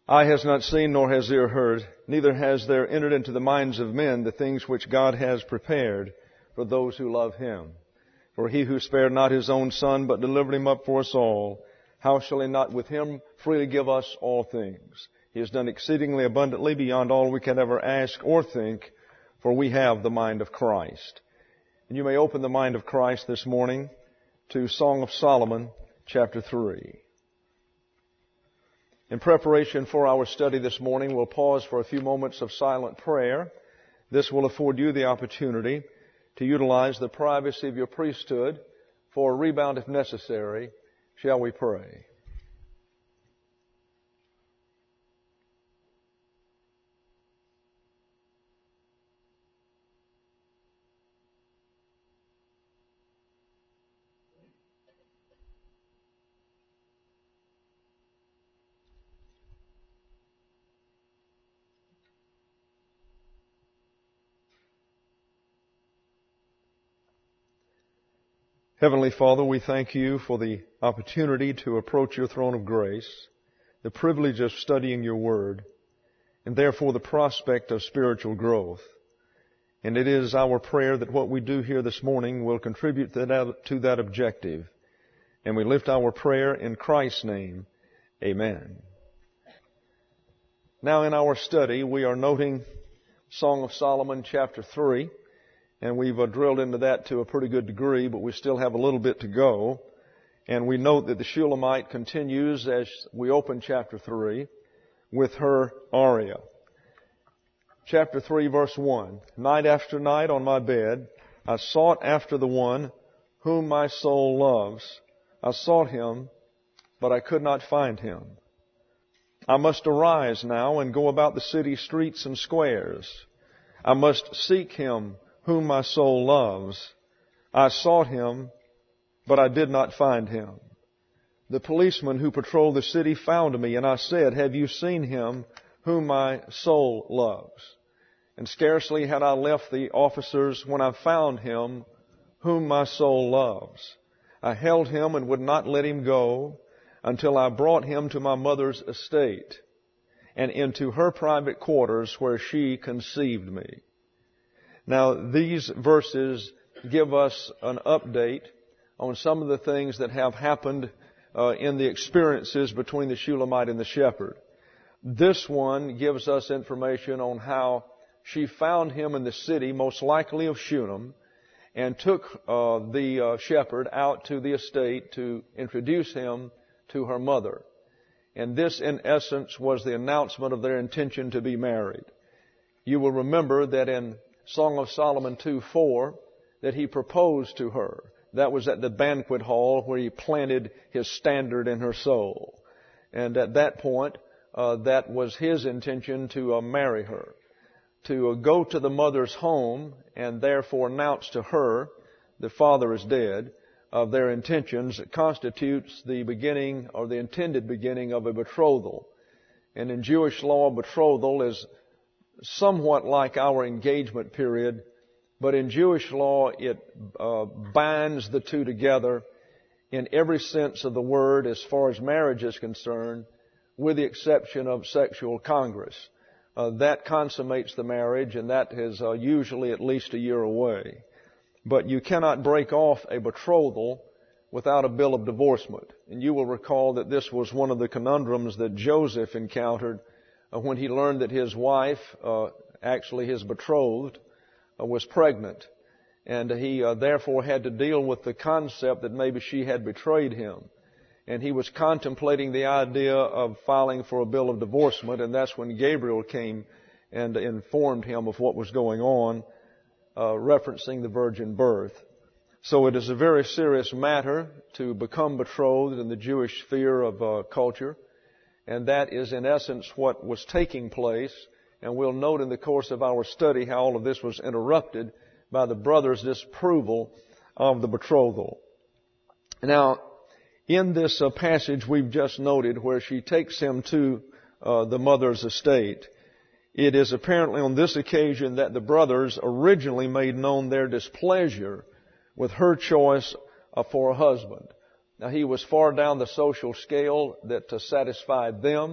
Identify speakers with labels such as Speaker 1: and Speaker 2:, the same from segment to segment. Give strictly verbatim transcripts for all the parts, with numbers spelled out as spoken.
Speaker 1: Eye has not seen, nor has ear heard, neither has there entered into the minds of men the things which God has prepared for those who love Him. For He who spared not His own Son, but delivered Him up for us all, how shall He not with Him freely give us all things? He has done exceedingly abundantly beyond all we can ever ask or think, for we have the mind of Christ. And you may open the mind of Christ this morning to Song of Solomon, chapter three. In preparation for our study this morning, we'll pause for a few moments of silent prayer. This will afford you the opportunity to utilize the privacy of your priesthood for a rebound if necessary. Shall we pray? Heavenly Father, we thank You for the opportunity to approach Your throne of grace, the privilege of studying Your Word, and therefore the prospect of spiritual growth. And it is our prayer that what we do here this morning will contribute to that, to that objective. And we lift our prayer in Christ's name. Amen. Now in our study, we are noting Song of Solomon, chapter three. And we've uh, drilled into that to a pretty good degree, but we still have a little bit to go. And we note that the Shulamite continues as we open chapter three with her aria. Chapter three, verse one. Night after night on my bed, I sought after the one whom my soul loves. I sought Him, but I could not find Him. I must arise now and go about the city streets and squares. I must seek Him whom my soul loves. I sought Him, but I did not find Him. The policeman who patrolled the city found me, and I said, have you seen Him whom my soul loves? And scarcely had I left the officers when I found Him whom my soul loves. I held Him and would not let Him go until I brought Him to my mother's estate and into her private quarters where she conceived me. Now, these verses give us an update on some of the things that have happened uh, in the experiences between the Shulamite and the shepherd. This one gives us information on how she found him in the city, most likely of Shunem, and took uh, the uh, shepherd out to the estate to introduce him to her mother. And this, in essence, was the announcement of their intention to be married. You will remember that in Song of Solomon two four, that he proposed to her. That was at the banquet hall where he planted his standard in her soul. And at that point, uh, that was his intention to uh, marry her. To uh, go to the mother's home and therefore announce to her, the father is dead, of their intentions constitutes the beginning or the intended beginning of a betrothal. And in Jewish law, betrothal is somewhat like our engagement period, but in Jewish law it uh, binds the two together in every sense of the word as far as marriage is concerned, with the exception of sexual congress. Uh, that consummates the marriage, and that is uh, usually at least a year away. But you cannot break off a betrothal without a bill of divorcement. And you will recall that this was one of the conundrums that Joseph encountered Uh, when he learned that his wife, uh, actually his betrothed, uh, was pregnant. And he uh, therefore had to deal with the concept that maybe she had betrayed him. And he was contemplating the idea of filing for a bill of divorcement, and that's when Gabriel came and informed him of what was going on, uh, referencing the virgin birth. So it is a very serious matter to become betrothed in the Jewish sphere of uh, culture. And that is, in essence, what was taking place. And we'll note in the course of our study how all of this was interrupted by the brother's disapproval of the betrothal. Now, in this uh, passage we've just noted where she takes him to uh, the mother's estate, it is apparently on this occasion that the brothers originally made known their displeasure with her choice uh, for a husband. Now, he was far down the social scale that uh, satisfied them.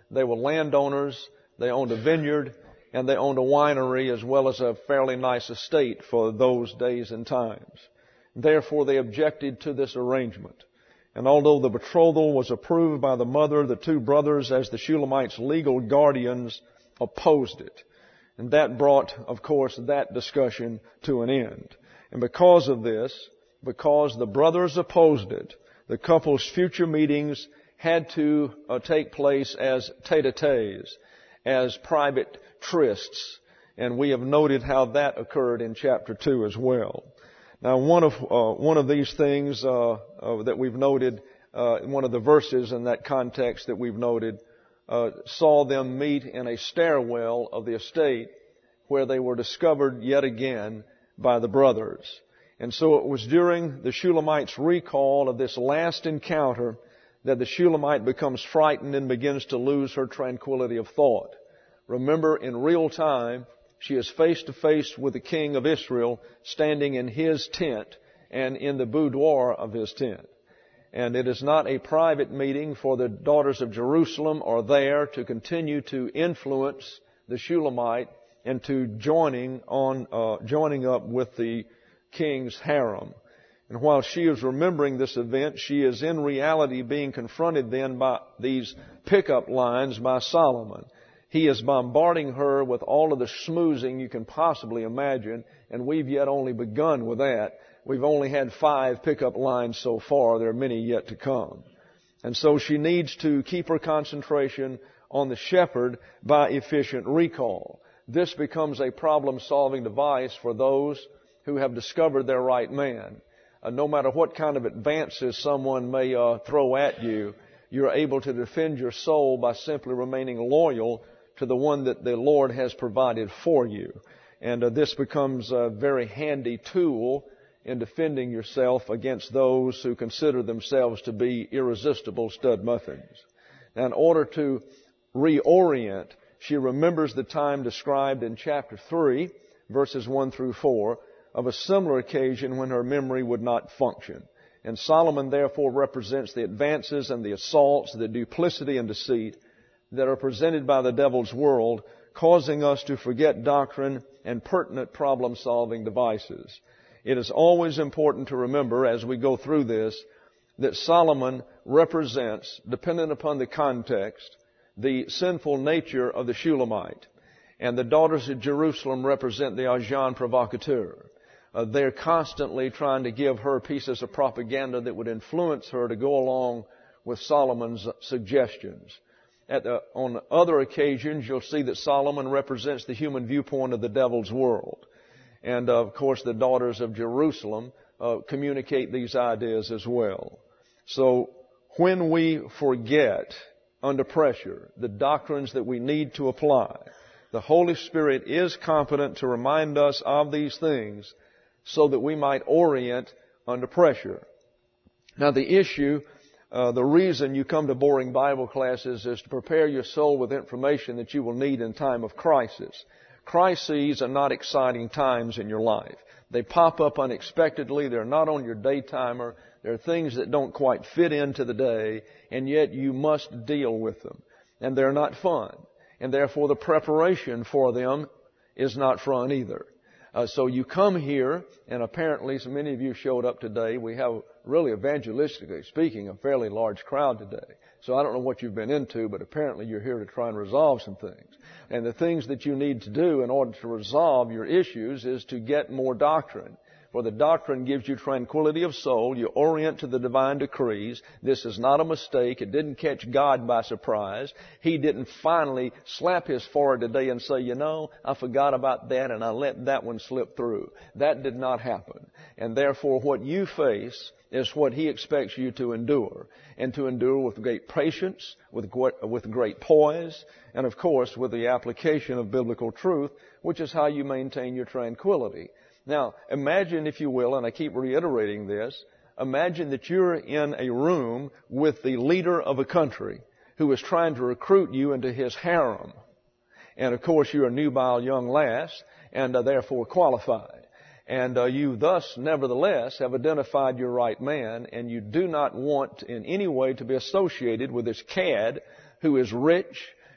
Speaker 1: They were landowners. They owned a vineyard, and they owned a winery as well as a fairly nice estate for those days and times. Therefore, they objected to this arrangement. And although the betrothal was approved by the mother, the two brothers, as the Shulamites' legal guardians, opposed it. And that brought, of course, that discussion to an end. And because of this, because the brothers opposed it, the couple's future meetings had to uh, take place as tete-a-tetes, as private trysts. And we have noted how that occurred in chapter two as well. Now, one of uh, one of these things uh, uh, that we've noted, uh, one of the verses in that context that we've noted, uh, saw them meet in a stairwell of the estate where they were discovered yet again by the brothers. And so it was during the Shulamite's recall of this last encounter that the Shulamite becomes frightened and begins to lose her tranquility of thought. Remember, in real time, she is face to face with the king of Israel standing in his tent and in the boudoir of his tent. And it is not a private meeting, for the daughters of Jerusalem are there to continue to influence the Shulamite into joining on, uh, joining up with the king's harem. And while she is remembering this event, she is in reality being confronted then by these pickup lines by Solomon. He is bombarding her with all of the schmoozing you can possibly imagine, and we've yet only begun with that. We've only had five pickup lines so far. There are many yet to come. And so she needs to keep her concentration on the shepherd by efficient recall. This becomes a problem-solving device for those who have discovered their right man. Uh, no matter what kind of advances someone may uh, throw at you, you're able to defend your soul by simply remaining loyal to the one that the Lord has provided for you. And uh, this becomes a very handy tool in defending yourself against those who consider themselves to be irresistible stud muffins. Now, in order to reorient, she remembers the time described in chapter three, verses one through four, of a similar occasion when her memory would not function. And Solomon therefore represents the advances and the assaults, the duplicity and deceit that are presented by the devil's world, causing us to forget doctrine and pertinent problem-solving devices. It is always important to remember as we go through this that Solomon represents, dependent upon the context, the sinful nature of the Shulamite. And the daughters of Jerusalem represent the agent provocateur. Uh, they're constantly trying to give her pieces of propaganda that would influence her to go along with Solomon's suggestions. At the, on other occasions, you'll see that Solomon represents the human viewpoint of the devil's world. And, uh, of course, the daughters of Jerusalem uh, communicate these ideas as well. So when we forget under pressure the doctrines that we need to apply, the Holy Spirit is competent to remind us of these things so that we might orient under pressure. Now, the issue, uh, the reason you come to boring Bible classes is to prepare your soul with information that you will need in time of crisis. Crises are not exciting times in your life. They pop up unexpectedly. They're not on your day timer. They're things that don't quite fit into the day, and yet you must deal with them. And they're not fun. And therefore the preparation for them is not fun either. Uh, so you come here, and apparently so many of you showed up today. We have really, evangelistically speaking, a fairly large crowd today. So I don't know what you've been into, but apparently you're here to try and resolve some things. And the things that you need to do in order to resolve your issues is to get more doctrine. For the doctrine gives you tranquility of soul. You orient to the divine decrees. This is not a mistake. It didn't catch God by surprise. He didn't finally slap His forehead today and say, you know, I forgot about that and I let that one slip through. That did not happen. And therefore what you face is what He expects you to endure. And to endure with great patience, with with great poise, and of course with the application of biblical truth, which is how you maintain your tranquility. Now, imagine, if you will, and I keep reiterating this, imagine that you're in a room with the leader of a country who is trying to recruit you into his harem. And of course, you're a nubile young lass and uh, therefore qualified. And uh, you thus, nevertheless, have identified your right man, and you do not want in any way to be associated with this cad who is rich,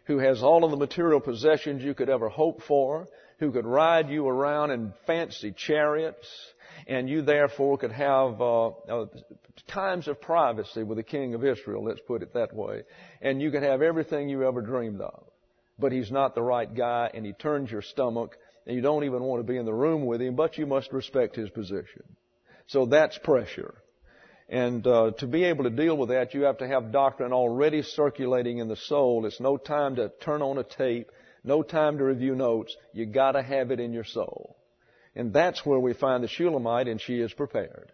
Speaker 1: who has all of the material possessions you could ever hope for, who could ride you around in fancy chariots, and you therefore could have uh, uh, times of privacy with the king of Israel, let's put it that way, and you could have everything you ever dreamed of. But he's not the right guy, and he turns your stomach, and you don't even want to be in the room with him, but you must respect his position. So that's pressure. And uh, to be able to deal with that, you have to have doctrine already circulating in the soul. It's no time to turn on a tape, no time to review notes. You got to have it in your soul. And that's where we find the Shulamite, and she is prepared.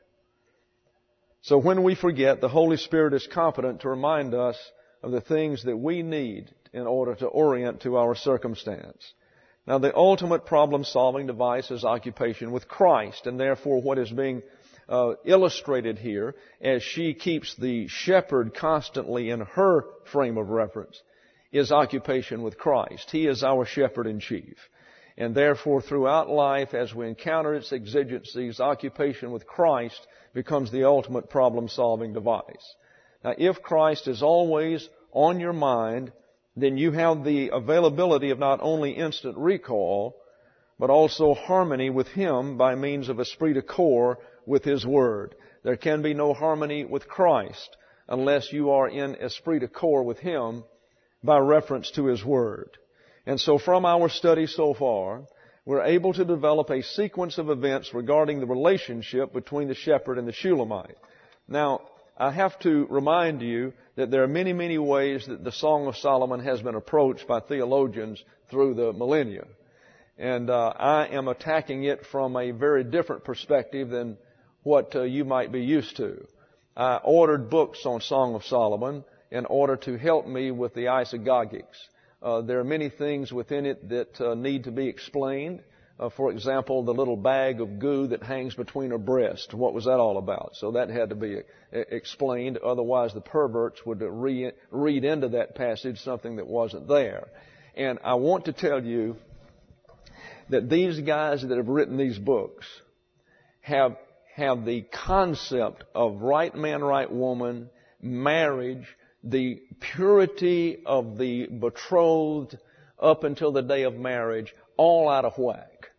Speaker 1: So when we forget, the Holy Spirit is competent to remind us of the things that we need in order to orient to our circumstance. Now, the ultimate problem-solving device is occupation with Christ, and therefore what is being uh, illustrated here as she keeps the shepherd constantly in her frame of reference is occupation with Christ. He is our shepherd-in-chief. And therefore, throughout life, as we encounter its exigencies, occupation with Christ becomes the ultimate problem-solving device. Now, if Christ is always on your mind, then you have the availability of not only instant recall, but also harmony with Him by means of esprit de corps with His Word. There can be no harmony with Christ unless you are in esprit de corps with Him by reference to His Word. And so from our study so far, we're able to develop a sequence of events regarding the relationship between the shepherd and the Shulamite. Now, I have to remind you that there are many, many ways that the Song of Solomon has been approached by theologians through the millennia. And uh, I am attacking it from a very different perspective than what uh, you might be used to. I ordered books on Song of Solomon in order to help me with the eisegesis. Uh, there are many things within it that uh, need to be explained. Uh, for example, the little bag of goo that hangs between her breasts. What was that all about? So that had to be uh, explained. Otherwise, the perverts would re- read into that passage something that wasn't there. And I want to tell you that these guys that have written these books have have the concept of right man, right woman, marriage, the purity of the betrothed up until the day of marriage, all out of whack.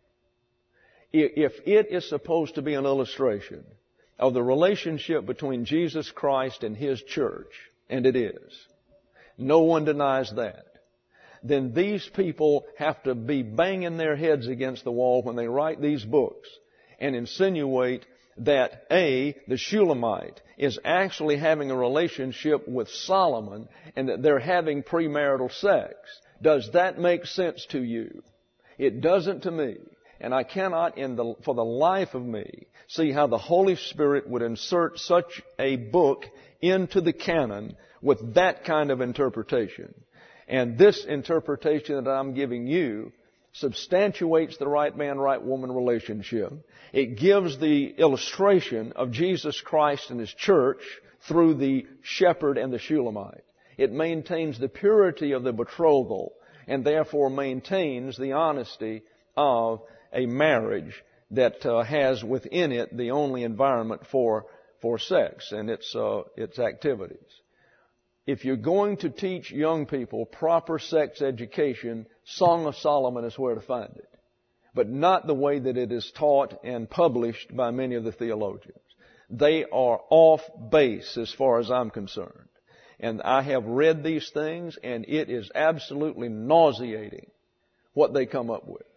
Speaker 1: If it is supposed to be an illustration of the relationship between Jesus Christ and His church, and it is, no one denies that, then these people have to be banging their heads against the wall when they write these books and insinuate that A, the Shulamite is actually having a relationship with Solomon and that they're having premarital sex. Does that make sense to you? It doesn't to me. And I cannot, in the, for the life of me, see how the Holy Spirit would insert such a book into the canon with that kind of interpretation. And this interpretation that I'm giving you substantiates the right man, right woman relationship. It gives the illustration of Jesus Christ and His church through the shepherd and the Shulamite. It maintains the purity of the betrothal and therefore maintains the honesty of a marriage that uh, has within it the only environment for for sex and its uh, its activities. If you're going to teach young people proper sex education, Song of Solomon is where to find it. But not the way that it is taught and published by many of the theologians. They are off base as far as I'm concerned. And I have read these things, and it is absolutely nauseating what they come up with.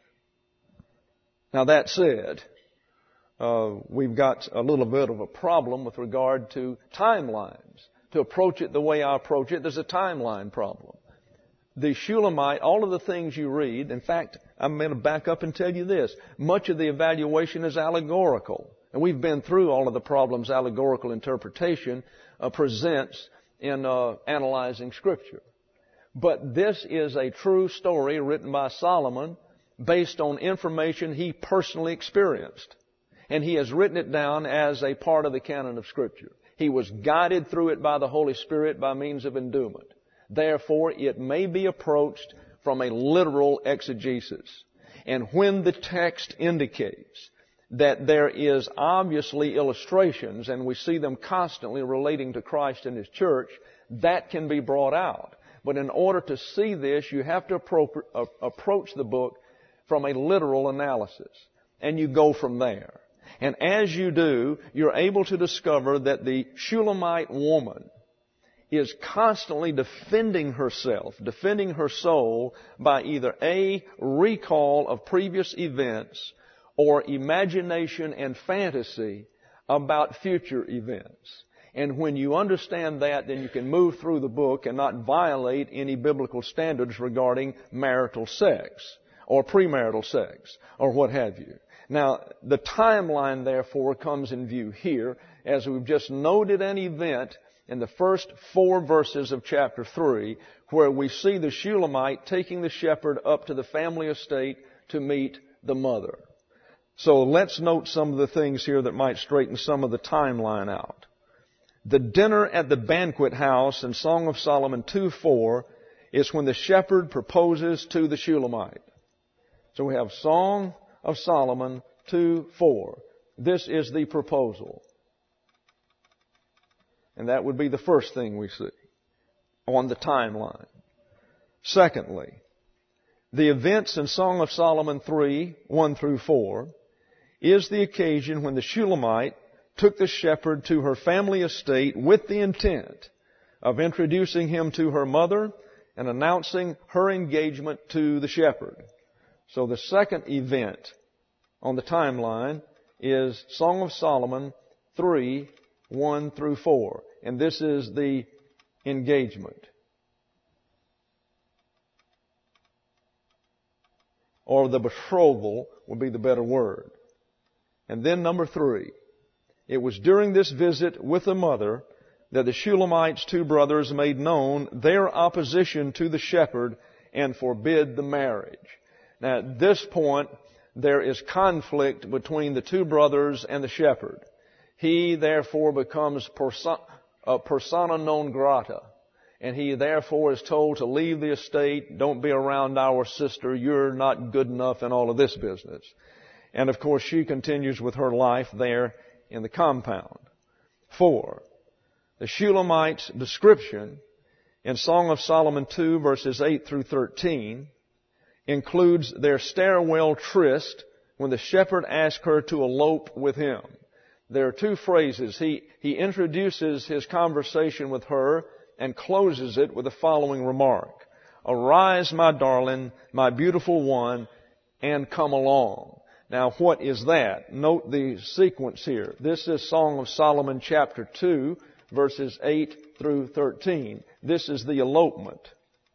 Speaker 1: Now, that said, uh, we've got a little bit of a problem with regard to timelines. To approach it the way I approach it, there's a timeline problem. The Shulamite, all of the things you read, in fact, I'm going to back up and tell you this. Much of the evaluation is allegorical. And we've been through all of the problems allegorical interpretation uh, presents in uh, analyzing Scripture. But this is a true story written by Solomon based on information he personally experienced. And he has written it down as a part of the canon of Scripture. He was guided through it by the Holy Spirit by means of endowment. Therefore, it may be approached from a literal exegesis. And when the text indicates that there is obviously illustrations, and we see them constantly relating to Christ and His church, that can be brought out. But in order to see this, you have to appro- uh, approach the book from a literal analysis. And you go from there. And as you do, you're able to discover that the Shulamite woman is constantly defending herself, defending her soul by either A, recall of previous events, or imagination and fantasy about future events. And when you understand that, then you can move through the book and not violate any biblical standards regarding marital sex or premarital sex or what have you. Now, the timeline, therefore, comes in view here as we've just noted an event in the first four verses of chapter three where we see the Shulamite taking the shepherd up to the family estate to meet the mother. So let's note some of the things here that might straighten some of the timeline out. The dinner at the banquet house in Song of Solomon two four is when the shepherd proposes to the Shulamite. So we have Song of Solomon two four. This is the proposal. And that would be the first thing we see on the timeline. Secondly, the events in Song of Solomon three one through four is the occasion when the Shulamite took the shepherd to her family estate with the intent of introducing him to her mother and announcing her engagement to the shepherd. So the second event on the timeline is Song of Solomon three one through four. And this is the engagement. Or the betrothal would be the better word. And then number three. It was during this visit with the mother that the Shulamite's two brothers made known their opposition to the shepherd and forbid the marriage. Now at this point, there is conflict between the two brothers and the shepherd. He therefore becomes persona, uh, persona non grata. And he therefore is told to leave the estate, don't be around our sister, you're not good enough and all of this business. And of course she continues with her life there in the compound. Four, the Shulamite's description in Song of Solomon two verses eight through thirteen includes their stairwell tryst when the shepherd asked her to elope with him. There are two phrases. He, he introduces his conversation with her and closes it with the following remark. Arise, my darling, my beautiful one, and come along. Now, what is that? Note the sequence here. This is Song of Solomon chapter two, verses eight through thirteen. This is the elopement.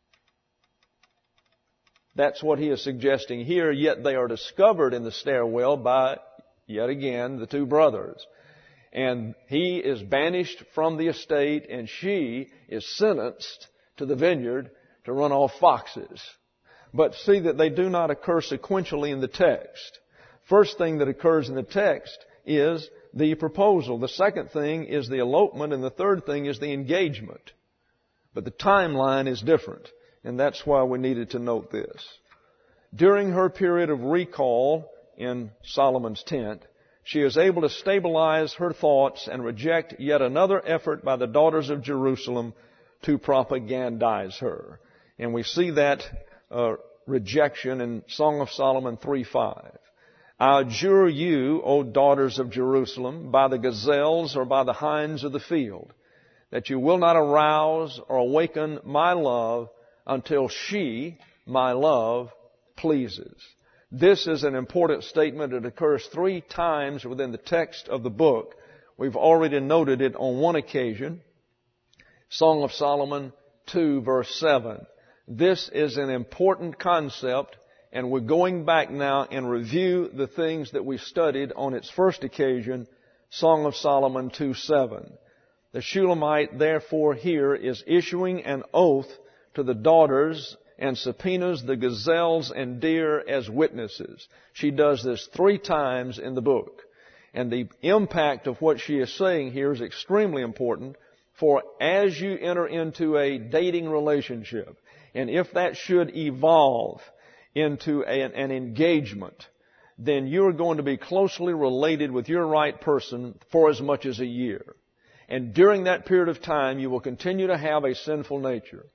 Speaker 1: That's what he is suggesting here, yet they are discovered in the stairwell by, yet again, the two brothers. And he is banished from the estate and she is sentenced to the vineyard to run off foxes. But see that they do not occur sequentially in the text. First thing that occurs in the text is the proposal. The second thing is the elopement, and the third thing is the engagement. But the timeline is different, and that's why we needed to note this. During her period of recall in Solomon's tent, she is able to stabilize her thoughts and reject yet another effort by the daughters of Jerusalem to propagandize her. And we see that uh, rejection in Song of Solomon three five. I adjure you, O daughters of Jerusalem, by the gazelles or by the hinds of the field, that you will not arouse or awaken my love until she, my love, pleases. This is an important statement. It occurs three times within the text of the book. We've already noted it on one occasion. Song of Solomon two verse seven. This is an important concept, and we're going back now and review the things that we studied on its first occasion, Song of Solomon two seven. The Shulamite therefore here is issuing an oath to the daughters and subpoenas the gazelles and deer as witnesses. She does this three times in the book. And the impact of what she is saying here is extremely important, for as you enter into a dating relationship, and if that should evolve into an, an engagement, then you're going to be closely related with your right person for as much as a year. And during that period of time, you will continue to have a sinful nature.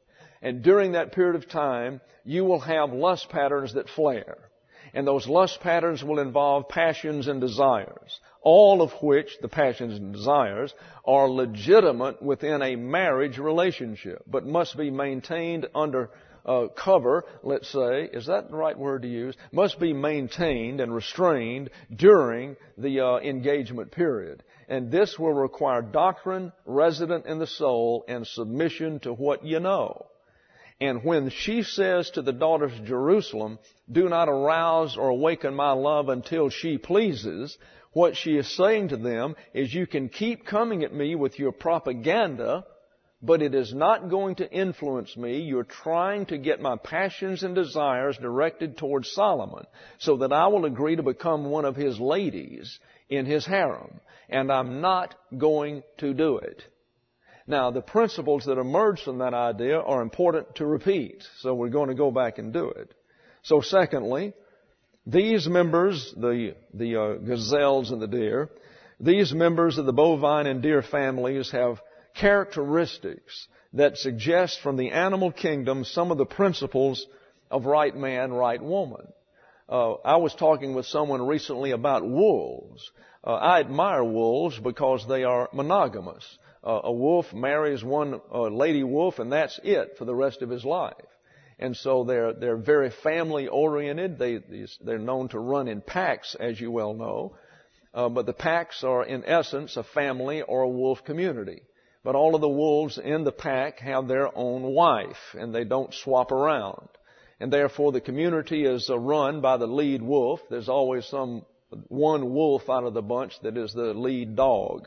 Speaker 1: And during that period of time, you will have lust patterns that flare. And those lust patterns will involve passions and desires, all of which, the passions and desires, are legitimate within a marriage relationship, but must be maintained under uh, cover, let's say. Is that the right word to use? Must be maintained and restrained during the uh, engagement period. And this will require doctrine resident in the soul and submission to what you know. And when she says to the daughters of Jerusalem, do not arouse or awaken my love until she pleases, what she is saying to them is you can keep coming at me with your propaganda, but it is not going to influence me. You're trying to get my passions and desires directed towards Solomon so that I will agree to become one of his ladies in his harem. And I'm not going to do it. Now, the principles that emerge from that idea are important to repeat, so we're going to go back and do it. So secondly, these members, the, the uh, gazelles and the deer, these members of the bovine and deer families have characteristics that suggest from the animal kingdom some of the principles of right man, right woman. Uh, I was talking with someone recently about wolves. Uh, I admire wolves because they are monogamous. Uh, a wolf marries one uh, lady wolf, and that's it for the rest of his life. And so they're they're very family oriented. They they're known to run in packs, as you well know. Uh, but the packs are in essence a family or a wolf community. But all of the wolves in the pack have their own wife, and they don't swap around. And therefore, the community is uh, run by the lead wolf. There's always some one wolf out of the bunch that is the lead dog.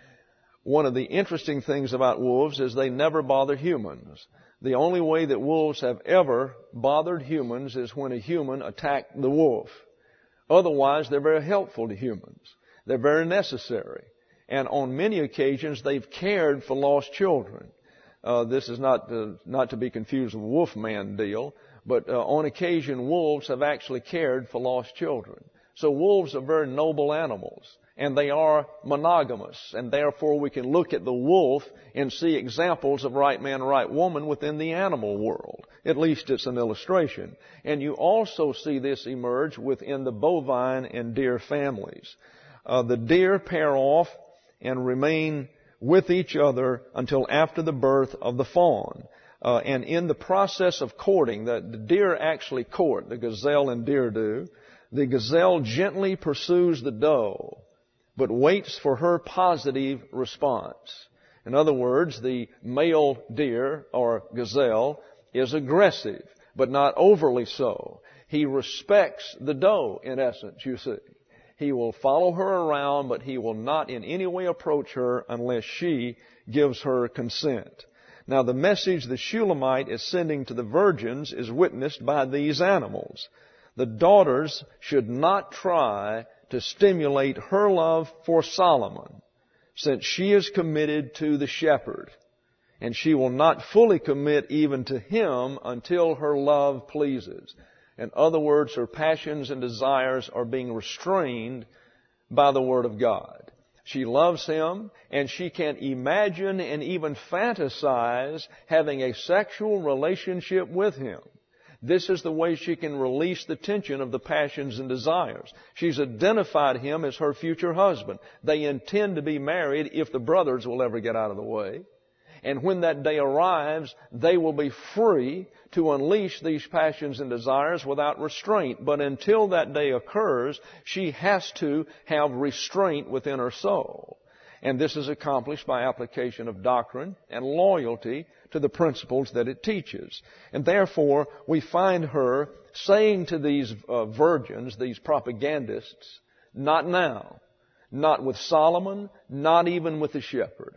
Speaker 1: One of the interesting things about wolves is they never bother humans. The only way that wolves have ever bothered humans is when a human attacked the wolf. Otherwise, they're very helpful to humans. They're very necessary. And on many occasions, they've cared for lost children. Uh, this is not to, not to be confused with the Wolfman deal, but uh, on occasion, wolves have actually cared for lost children. So wolves are very noble animals. And they are monogamous, and therefore we can look at the wolf and see examples of right man, right woman within the animal world. At least it's an illustration. And you also see this emerge within the bovine and deer families. Uh, the deer pair off and remain with each other until after the birth of the fawn. Uh, and in the process of courting, the, the deer actually court, the gazelle and deer do. The gazelle gently pursues the doe, but waits for her positive response. In other words, the male deer or gazelle is aggressive, but not overly so. He respects the doe, in essence, you see. He will follow her around, but he will not in any way approach her unless she gives her consent. Now, the message the Shulamite is sending to the virgins is witnessed by these animals. The daughters should not try to stimulate her love for Solomon, since she is committed to the shepherd, and she will not fully commit even to him until her love pleases. In other words, her passions and desires are being restrained by the Word of God. She loves him, and she can imagine and even fantasize having a sexual relationship with him. This is the way she can release the tension of the passions and desires. She's identified him as her future husband. They intend to be married if the brothers will ever get out of the way. And when that day arrives, they will be free to unleash these passions and desires without restraint. But until that day occurs, she has to have restraint within her soul. And this is accomplished by application of doctrine and loyalty to the principles that it teaches. And therefore, we find her saying to these uh, virgins, these propagandists, not now, not with Solomon, not even with the shepherd.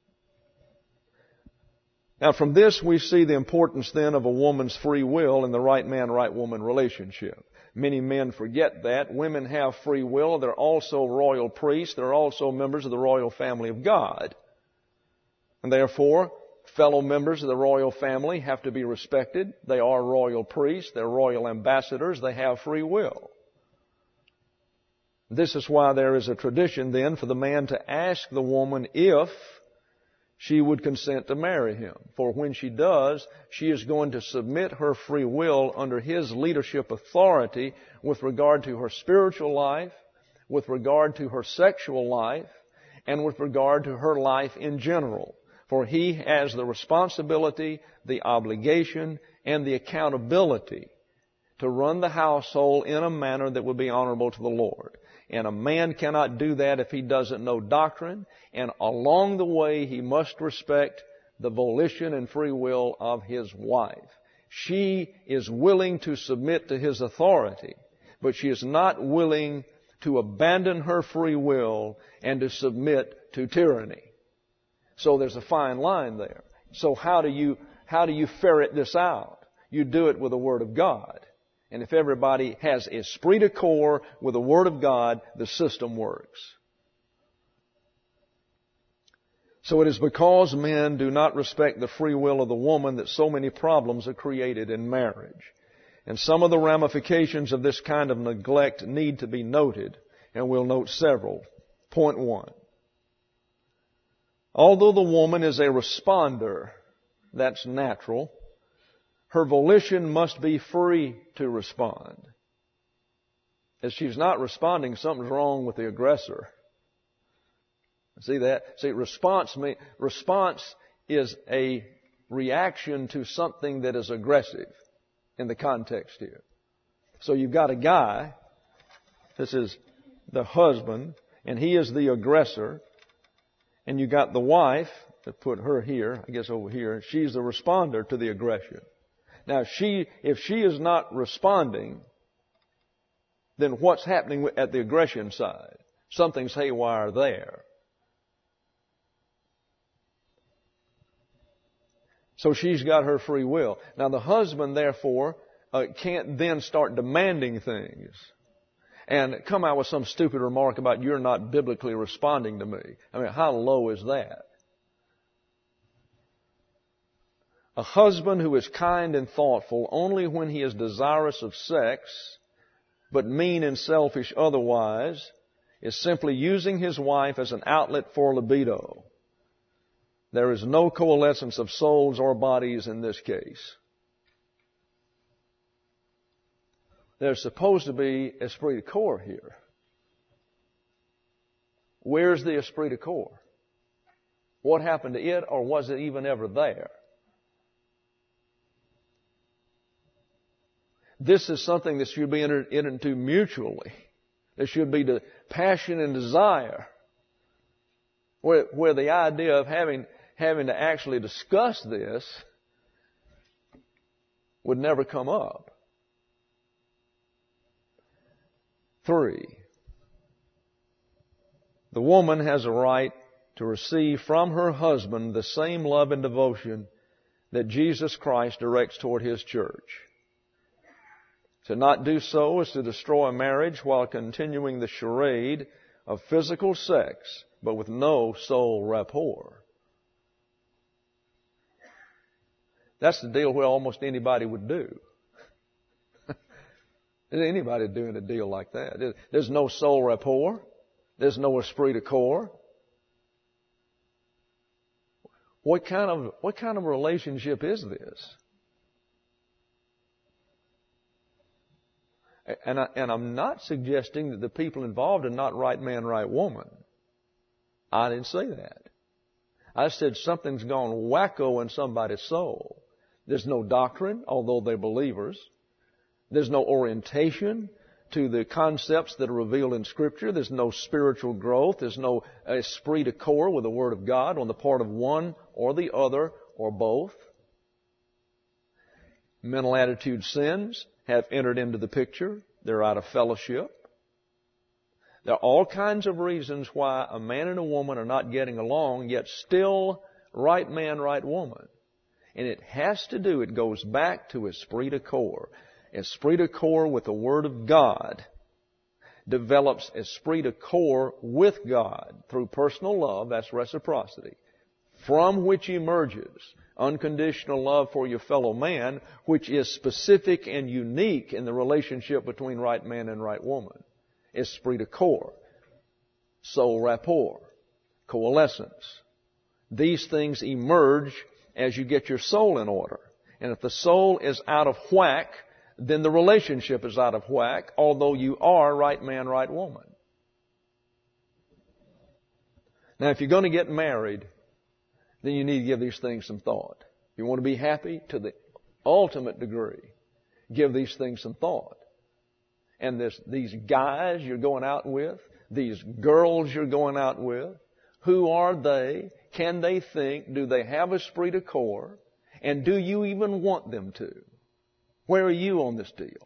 Speaker 1: Now, from this, we see the importance then of a woman's free will in the right man, right woman relationship. Many men forget that. Women have free will. They're also royal priests. They're also members of the royal family of God. And therefore, fellow members of the royal family have to be respected. They are royal priests. They're royal ambassadors. They have free will. This is why there is a tradition then for the man to ask the woman if she would consent to marry him. For when she does, she is going to submit her free will under his leadership authority with regard to her spiritual life, with regard to her sexual life, and with regard to her life in general. For he has the responsibility, the obligation, and the accountability to run the household in a manner that would be honorable to the Lord. And a man cannot do that if he doesn't know doctrine. And along the way, he must respect the volition and free will of his wife. She is willing to submit to his authority, but she is not willing to abandon her free will and to submit to tyranny. So there's a fine line there. So how do you, how do you ferret this out? You do it with the Word of God. And if everybody has esprit de corps with the Word of God, the system works. So it is because men do not respect the free will of the woman that so many problems are created in marriage. And some of the ramifications of this kind of neglect need to be noted, and we'll note several. Point one. Although the woman is a responder, that's natural, her volition must be free to respond. If she's not responding, something's wrong with the aggressor. See that? See, response me, response is a reaction to something that is aggressive in the context here. So you've got a guy, this is the husband, and he is the aggressor, and you got the wife, to put her here, I guess over here, she's the responder to the aggression. Now, she, if she is not responding, then what's happening at the aggression side? Something's haywire there. So she's got her free will. Now, the husband, therefore, uh, can't then start demanding things and come out with some stupid remark about you're not biblically responding to me. I mean, how low is that? A husband who is kind and thoughtful only when he is desirous of sex, but mean and selfish otherwise, is simply using his wife as an outlet for libido. There is no coalescence of souls or bodies in this case. There's supposed to be esprit de corps here. Where's the esprit de corps? What happened to it, or was it even ever there? This is something that should be entered into mutually. There should be the passion and desire. Where, where the idea of having, having to actually discuss this would never come up. Three, the woman has a right to receive from her husband the same love and devotion that Jesus Christ directs toward His church. To not do so is to destroy a marriage while continuing the charade of physical sex, but with no soul rapport. That's the deal where almost anybody would do. Is anybody doing a deal like that? There's no soul rapport. There's no esprit de corps. What kind of, what kind of relationship is this? And, I, and I'm not suggesting that the people involved are not right man, right woman. I didn't say that. I said something's gone wacko in somebody's soul. There's no doctrine, although they're believers. There's no orientation to the concepts that are revealed in Scripture. There's no spiritual growth. There's no esprit de corps with the Word of God on the part of one or the other or both. Mental attitude sins have entered into the picture. They're out of fellowship. There are all kinds of reasons why a man and a woman are not getting along, yet still right man, right woman. And it has to do, it goes back to esprit de corps. Esprit de corps with the Word of God develops esprit de corps with God through personal love, that's reciprocity, from which emerges unconditional love for your fellow man, which is specific and unique in the relationship between right man and right woman. Esprit de corps, soul rapport, coalescence, These things emerge as you get your soul in order. And if the soul is out of whack, then the relationship is out of whack, although you are right man, right woman. Now, if you're going to get married, then you need to give these things some thought. If you want to be happy to the ultimate degree, give these things some thought. And this, these guys you're going out with, these girls you're going out with, who are they? Can they think? Do they have esprit de corps? And do you even want them to? Where are you on this deal?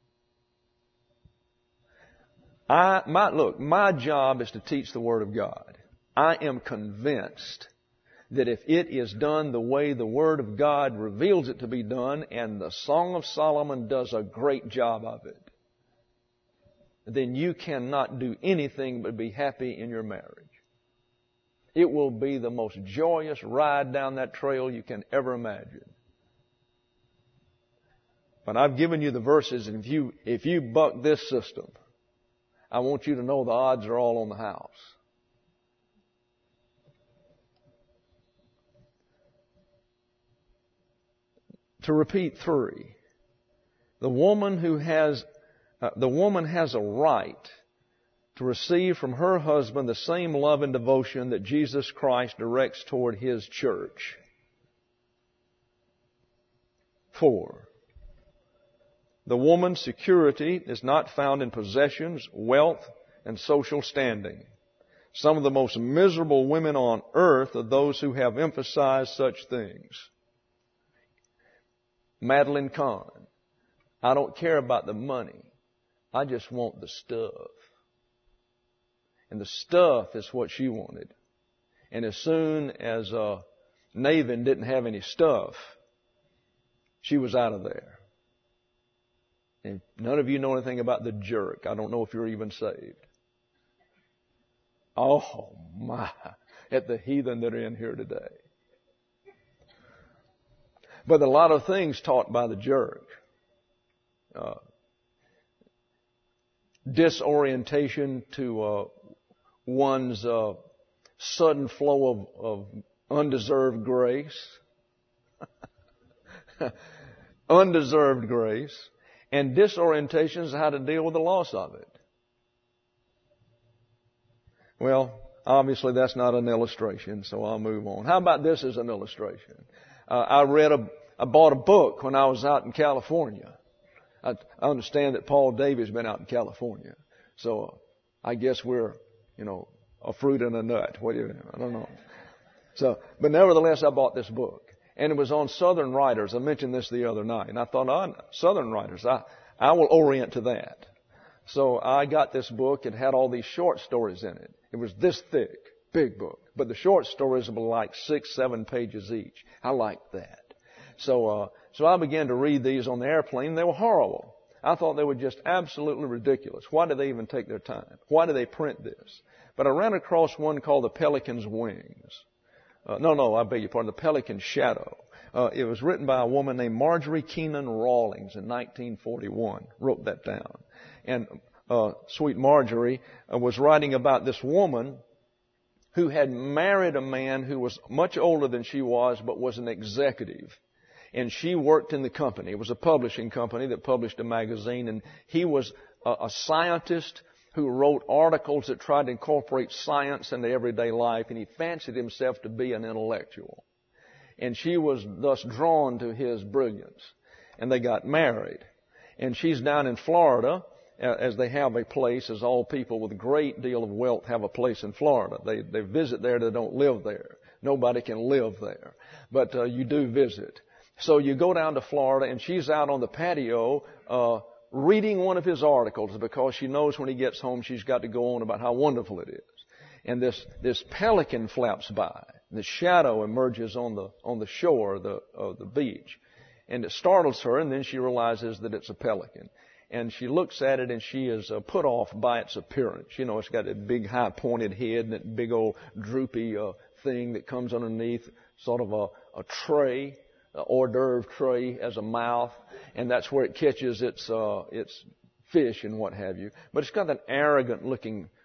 Speaker 1: I, my, look, my job is to teach the Word of God. I am convinced that if it is done the way the Word of God reveals it to be done, and the Song of Solomon does a great job of it, then you cannot do anything but be happy in your marriage. It will be the most joyous ride down that trail you can ever imagine. But I've given you the verses, and if you, if you buck this system, I want you to know the odds are all on the house. To repeat three, the woman who has, uh, the woman has a right to receive from her husband the same love and devotion that Jesus Christ directs toward His church. Four, the woman's security is not found in possessions, wealth, and social standing. Some of the most miserable women on earth are those who have emphasized such things. Madeline Kahn, I don't care about the money. I just want the stuff. And the stuff is what she wanted. And as soon as uh, Navin didn't have any stuff, she was out of there. And none of you know anything about the jerk. I don't know if you're even saved. Oh, my. At the heathen that are in here today. But a lot of things taught by the jerk. Uh, disorientation to uh, one's uh, sudden flow of, of undeserved grace. Undeserved grace. And disorientation is how to deal with the loss of it. Well, obviously that's not an illustration, so I'll move on. How about this as an illustration? Uh, I read a, I bought a book when I was out in California. I, I understand that Paul Davies has been out in California. So uh, I guess we're, you know, a fruit and a nut. What do you, I don't know. So, but nevertheless, I bought this book. And it was on Southern writers. I mentioned this the other night. And I thought, oh, Southern writers, I, I will orient to that. So I got this book. It had all these short stories in it. It was this thick, big book. But the short stories were like six, seven pages each. I liked that. So, uh, so I began to read these on the airplane. They were horrible. I thought they were just absolutely ridiculous. Why did they even take their time? Why did they print this? But I ran across one called The Pelican's Wings. Uh, no, no, I beg your pardon, The Pelican's Shadow. Uh, it was written by a woman named Marjorie Keenan Rawlings in nineteen forty-one. Wrote that down. And uh, sweet Marjorie uh, was writing about this woman who had married a man who was much older than she was, but was an executive. And she worked in the company. It was a publishing company that published a magazine, and he was a, a scientist who wrote articles that tried to incorporate science into everyday life, and he fancied himself to be an intellectual. And she was thus drawn to his brilliance. And they got married. And she's down in Florida, as they have a place, as all people with a great deal of wealth have a place in Florida. They, they visit there, they don't live there. Nobody can live there. But uh, you do visit. So you go down to Florida, and she's out on the patio uh reading one of his articles because she knows when he gets home she's got to go on about how wonderful it is. And this, this pelican flaps by. The shadow emerges on the, on the shore of the, of the beach. And it startles her, and then she realizes that it's a pelican. And she looks at it, and she is uh, put off by its appearance. You know, it's got a big high pointed head and that big old droopy uh, thing that comes underneath, sort of a, a tray. An hors d'oeuvre tray as a mouth, and that's where it catches its uh, its fish and what have you. But it's got an arrogant-looking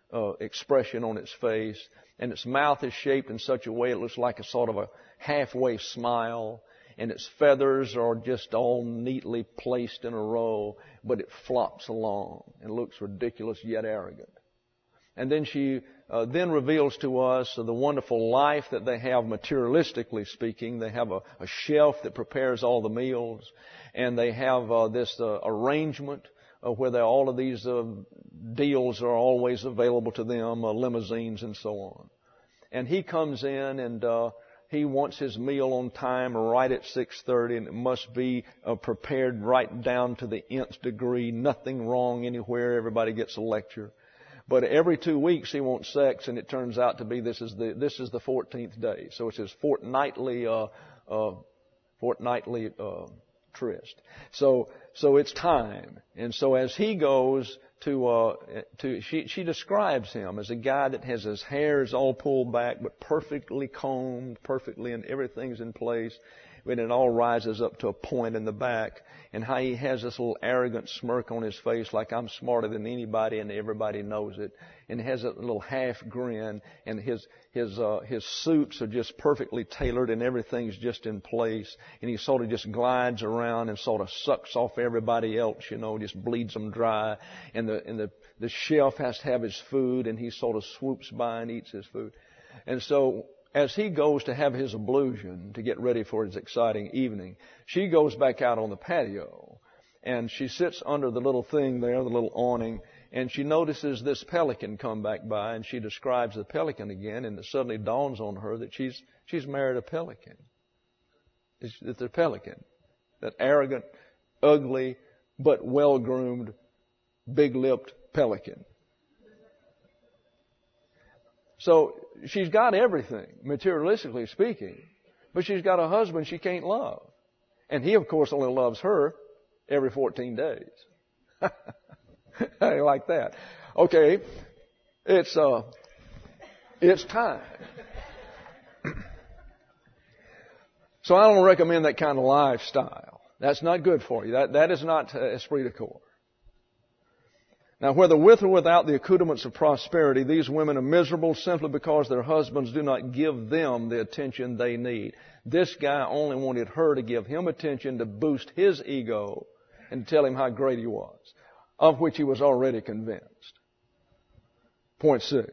Speaker 1: uh, expression on its face. And its mouth is shaped in such a way it looks like a sort of a halfway smile. And its feathers are just all neatly placed in a row, but it flops along and looks ridiculous yet arrogant. And then she uh, then reveals to us the wonderful life that they have materialistically speaking. They have a, a chef that prepares all the meals, and they have uh, this uh, arrangement uh, where they, all of these uh, deals are always available to them, uh, limousines and so on. And he comes in and uh, he wants his meal on time right at six thirty, and it must be uh, prepared right down to the nth degree. Nothing wrong anywhere. Everybody gets a lecture. But every two weeks he wants sex, and it turns out to be this is the this is the fourteenth day. So it's his fortnightly uh, uh, fortnightly uh, tryst. So so it's time, and so as he goes to uh, to she she describes him as a guy that has his hairs all pulled back, but perfectly combed, perfectly, and everything's in place. When it all rises up to a point in the back, and how he has this little arrogant smirk on his face like I'm smarter than anybody and everybody knows it, and has a little half grin, and his his uh, his suits are just perfectly tailored and everything's just in place, and he sort of just glides around and sort of sucks off everybody else, you know, just bleeds them dry, and the and the the chef has to have his food, and he sort of swoops by and eats his food. And so as he goes to have his ablution to get ready for his exciting evening, she goes back out on the patio, and she sits under the little thing there, the little awning, and she notices this pelican come back by, and she describes the pelican again, and it suddenly dawns on her that she's she's married a pelican. It's, it's a pelican, that arrogant, ugly, but well-groomed, big-lipped pelican. So she's got everything, materialistically speaking, but she's got a husband she can't love. And he, of course, only loves her every fourteen days. How do you like that? Okay, it's uh, it's time. So I don't recommend that kind of lifestyle. That's not good for you. That that is not uh, esprit de corps. Now, whether with or without the accoutrements of prosperity, these women are miserable simply because their husbands do not give them the attention they need. This guy only wanted her to give him attention to boost his ego and tell him how great he was, of which he was already convinced. Point six.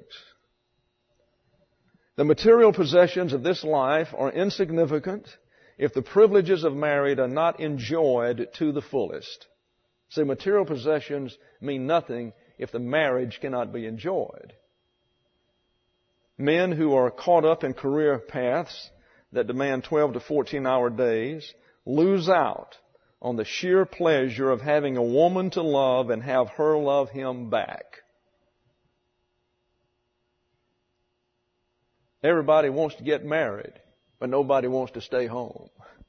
Speaker 1: The material possessions of this life are insignificant if the privileges of marriage are not enjoyed to the fullest. See, material possessions mean nothing if the marriage cannot be enjoyed. Men who are caught up in career paths that demand twelve to fourteen hour days lose out on the sheer pleasure of having a woman to love and have her love him back. Everybody wants to get married, but nobody wants to stay home.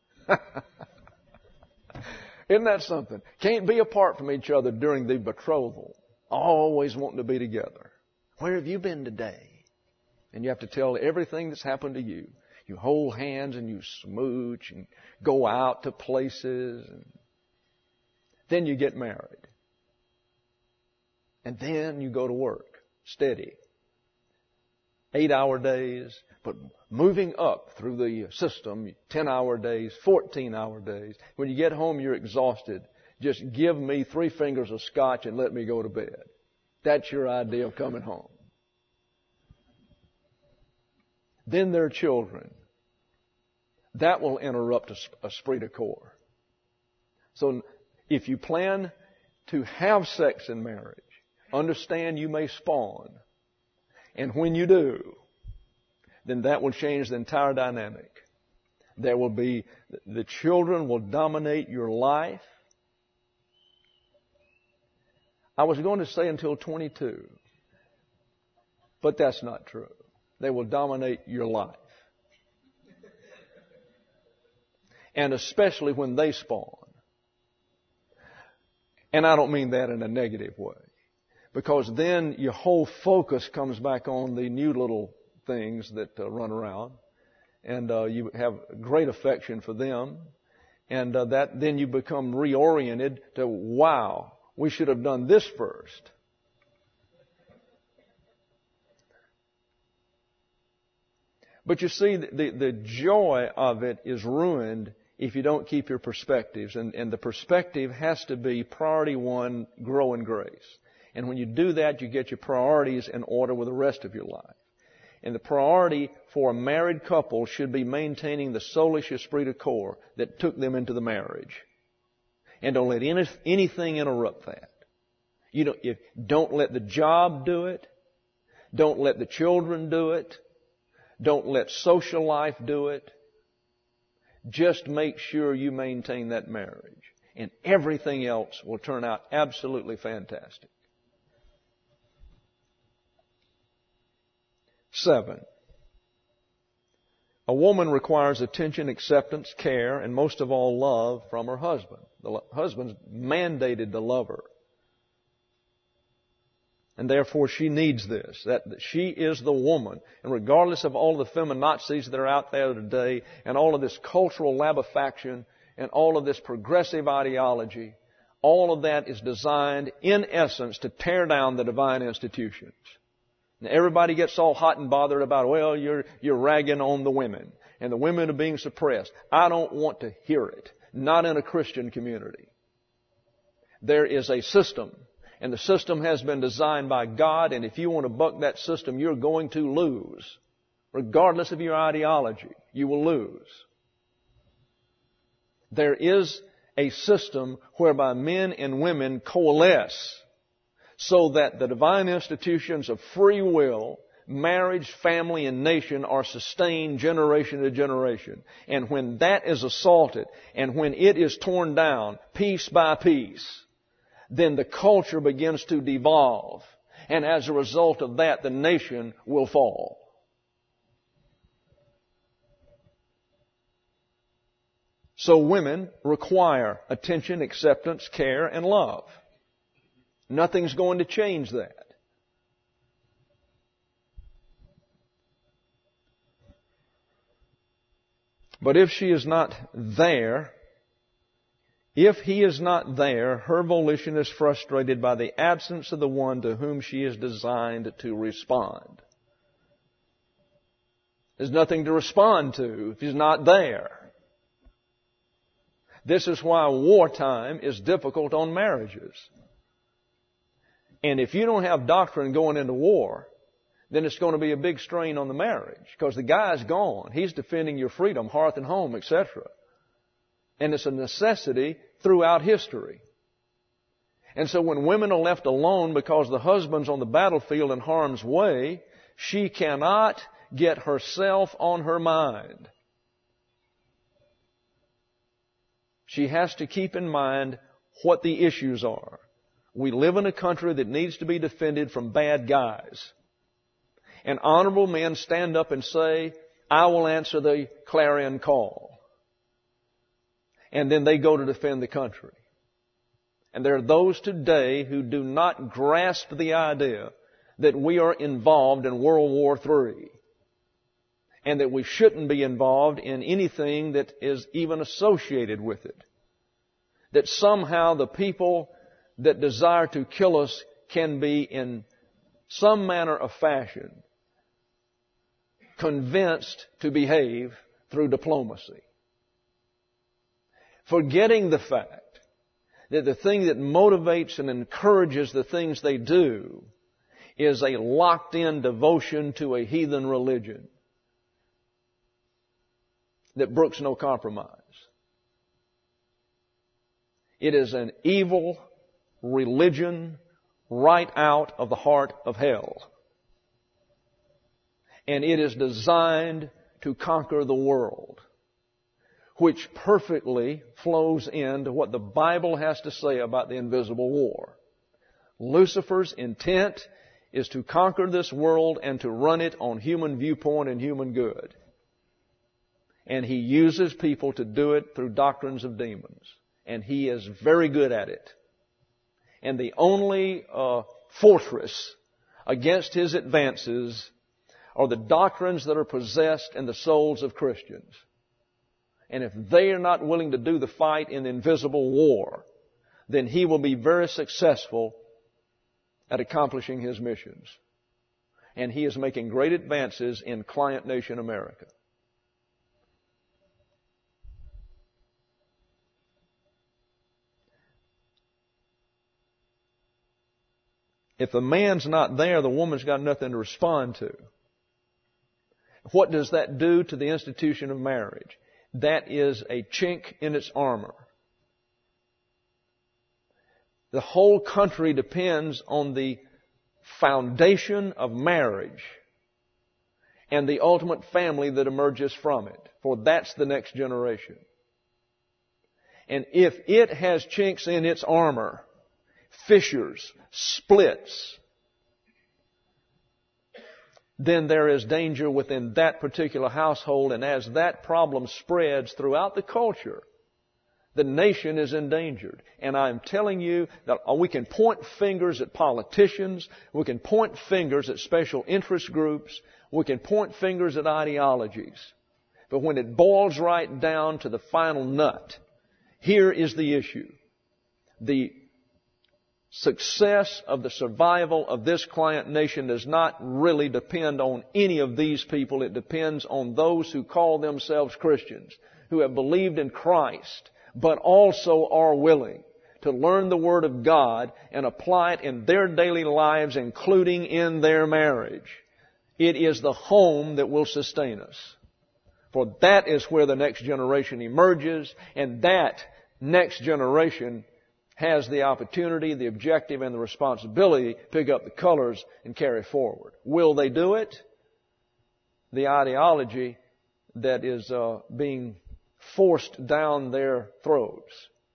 Speaker 1: Isn't that something? Can't be apart from each other during the betrothal. Always wanting to be together. Where have you been today? And you have to tell everything that's happened to you. You hold hands and you smooch and go out to places. And then you get married. And then you go to work. Steady. Eight-hour days, but moving up through the system, ten-hour days, fourteen-hour days. When you get home, you're exhausted. Just give me three fingers of scotch and let me go to bed. That's your idea of coming home. Then there are children. That will interrupt a esprit de corps. So if you plan to have sex in marriage, understand you may spawn. And when you do, then that will change the entire dynamic. There will be, the children will dominate your life. I was going to say until twenty-two, but that's not true. They will dominate your life. And especially when they spawn. And I don't mean that in a negative way. Because then your whole focus comes back on the new little things that uh, run around. And uh, you have great affection for them. And uh, that then you become reoriented to, wow, we should have done this first. But you see, the, the joy of it is ruined if you don't keep your perspectives. And, and the perspective has to be priority one, grow in grace. And when you do that, you get your priorities in order with the rest of your life. And the priority for a married couple should be maintaining the soulish esprit de corps that took them into the marriage. And don't let any, anything interrupt that. You know, if, don't let the job do it. Don't let the children do it. Don't let social life do it. Just make sure you maintain that marriage. And everything else will turn out absolutely fantastic. Seven. A woman requires attention, acceptance, care, and most of all love from her husband. The husband's mandated to love her. And therefore she needs this, that she is the woman. And regardless of all the feminazis that are out there today and all of this cultural labefaction and all of this progressive ideology, all of that is designed in essence to tear down the divine institutions. Now everybody gets all hot and bothered about, well, you're, you're ragging on the women and the women are being suppressed. I don't want to hear it. Not in a Christian community. There is a system. And the system has been designed by God, and if you want to buck that system, you're going to lose. Regardless of your ideology, you will lose. There is a system whereby men and women coalesce so that the divine institutions of free will, marriage, family, and nation are sustained generation to generation. And when that is assaulted, and when it is torn down piece by piece, then the culture begins to devolve. And as a result of that, the nation will fall. So women require attention, acceptance, care, and love. Nothing's going to change that. But if she is not there, If he is not there, her volition is frustrated by the absence of the one to whom she is designed to respond. There's nothing to respond to if he's not there. This is why wartime is difficult on marriages. And if you don't have doctrine going into war, then it's going to be a big strain on the marriage because the guy's gone. He's defending your freedom, hearth and home, et cetera. And it's a necessity throughout history. And so when women are left alone because the husband's on the battlefield in harm's way, she cannot get herself on her mind. She has to keep in mind what the issues are. We live in a country that needs to be defended from bad guys. And honorable men stand up and say, I will answer the clarion call. And then they go to defend the country. And there are those today who do not grasp the idea that we are involved in World War Three. And that we shouldn't be involved in anything that is even associated with it. That somehow the people that desire to kill us can be in some manner of fashion convinced to behave through diplomacy. Forgetting the fact that the thing that motivates and encourages the things they do is a locked-in devotion to a heathen religion that brooks no compromise. It is an evil religion right out of the heart of hell. And it is designed to conquer the world, which perfectly flows into what the Bible has to say about the invisible war. Lucifer's intent is to conquer this world and to run it on human viewpoint and human good. And he uses people to do it through doctrines of demons. And he is very good at it. And the only uh, fortress against his advances are the doctrines that are possessed in the souls of Christians. And if they are not willing to do the fight in the invisible war, then he will be very successful at accomplishing his missions. And he is making great advances in client nation America. If the man's not there, the woman's got nothing to respond to. What does that do to the institution of marriage? That is a chink in its armor. The whole country depends on the foundation of marriage and the ultimate family that emerges from it, for that's the next generation. And if it has chinks in its armor, fissures, splits, then there is danger within that particular household, and as that problem spreads throughout the culture, the nation is endangered. And I'm telling you that we can point fingers at politicians, we can point fingers at special interest groups, we can point fingers at ideologies. But when it boils right down to the final nut, here is the issue. The success of the survival of this client nation does not really depend on any of these people. It depends on those who call themselves Christians, who have believed in Christ, but also are willing to learn the Word of God and apply it in their daily lives, including in their marriage. It is the home that will sustain us. For that is where the next generation emerges, and that next generation has the opportunity, the objective, and the responsibility to pick up the colors and carry forward. Will they do it? The ideology that is uh, being forced down their throats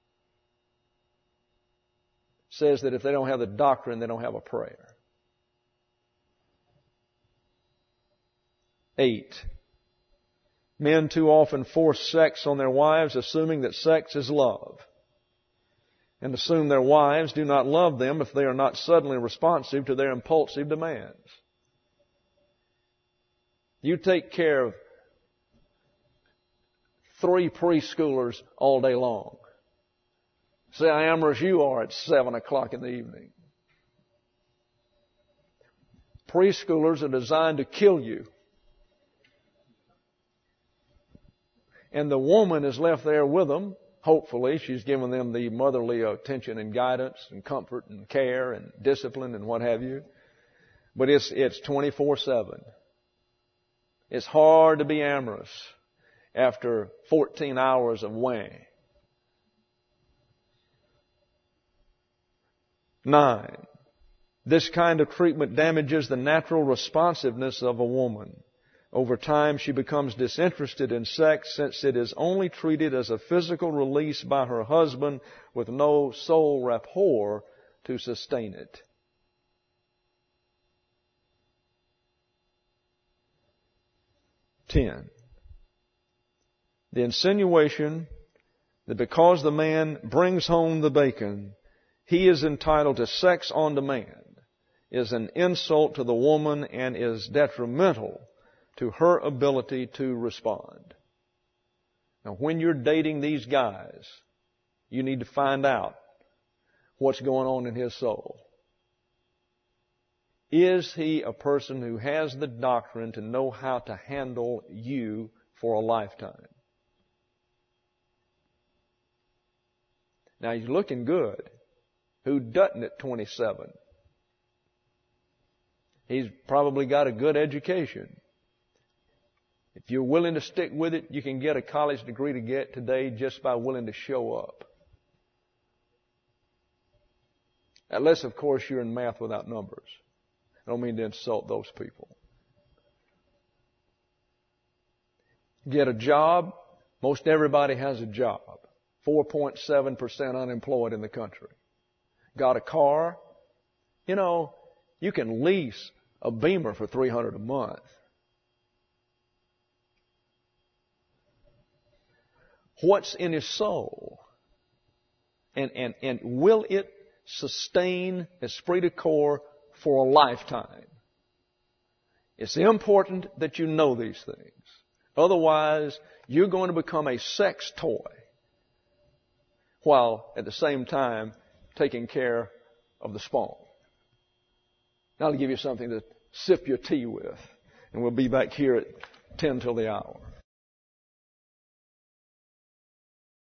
Speaker 1: says that if they don't have the doctrine, they don't have a prayer. Eight. Men too often force sex on their wives, assuming that sex is love, and assume their wives do not love them if they are not suddenly responsive to their impulsive demands. You take care of three preschoolers all day long. See how amorous you are at seven o'clock in the evening. Preschoolers are designed to kill you. And the woman is left there with them. Hopefully, she's given them the motherly attention and guidance and comfort and care and discipline and what have you. But it's it's twenty-four seven. It's hard to be amorous after fourteen hours of whang. Nine. This kind of treatment damages the natural responsiveness of a woman. Over time, she becomes disinterested in sex since it is only treated as a physical release by her husband with no soul rapport to sustain it. Ten. The insinuation that because the man brings home the bacon, he is entitled to sex on demand is an insult to the woman and is detrimental to her ability to respond. Now, when you're dating these guys, you need to find out what's going on in his soul. Is he a person who has the doctrine to know how to handle you for a lifetime? Now, he's looking good. Who doesn't at twenty-seven? He's probably got a good education. If you're willing to stick with it, you can get a college degree to get today just by willing to show up. Unless, of course, you're in math without numbers. I don't mean to insult those people. Get a job. Most everybody has a job. four point seven percent unemployed in the country. Got a car. You know, you can lease a Beamer for three hundred dollars a month. What's in his soul? And, and, and will it sustain esprit de corps for a lifetime? It's important that you know these things. Otherwise, you're going to become a sex toy while at the same time taking care of the spawn. Now, I'll give you something to sip your tea with. And we'll be back here at ten till the hour.